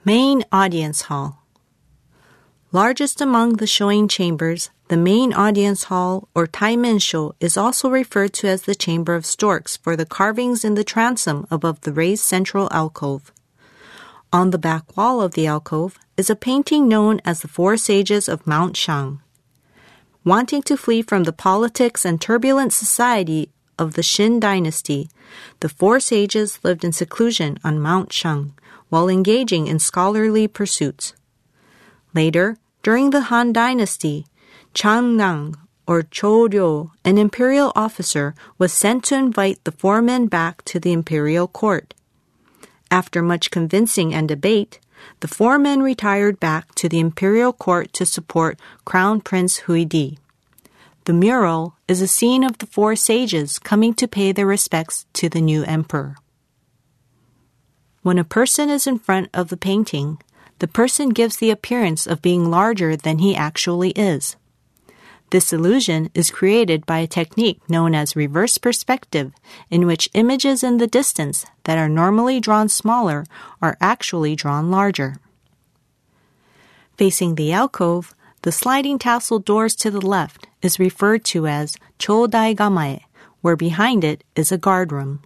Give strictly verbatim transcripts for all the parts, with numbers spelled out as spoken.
Main audience hall. Largest among the showing chambers, the main audience hall or taimensho is also referred to as the chamber of storks for the carvings in the transom above the raised central alcove. On the back wall of the alcove is a painting known as the Four Sages of Mount Shang. Wanting to flee from the politics and turbulent society of the Qin dynasty, the four sages lived in seclusion on Mount Shang while engaging in scholarly pursuits. Later, during the Han dynasty, Changnang or Choryo, an imperial officer, was sent to invite the four men back to the imperial court. After much convincing and debate, the four men retired back to the imperial court to support Crown Prince Huidi. The mural is a scene of the four sages coming to pay their respects to the new emperor. When a person is in front of the painting, the person gives the appearance of being larger than he actually is. This illusion is created by a technique known as reverse perspective, in which images in the distance that are normally drawn smaller are actually drawn larger. Facing the alcove, the sliding tassel doors to the left is referred to as chodai gamae, where behind it is a guard room.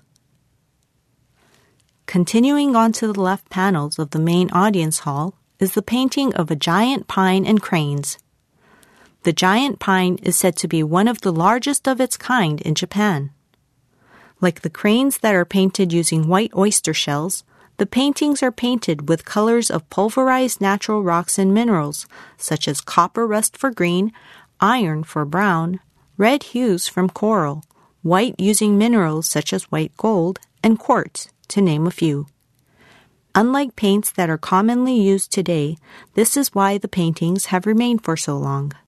Continuing on to the left panels of the main audience hall is the painting of a giant pine and cranes. The giant pine is said to be one of the largest of its kind in Japan. Like the cranes that are painted using white oyster shells, the paintings are painted with colors of pulverized natural rocks and minerals, such as copper rust for green, iron for brown, red hues from coral, white using minerals such as white gold, and quartz, to name a few. Unlike paints that are commonly used today, this is why the paintings have remained for so long.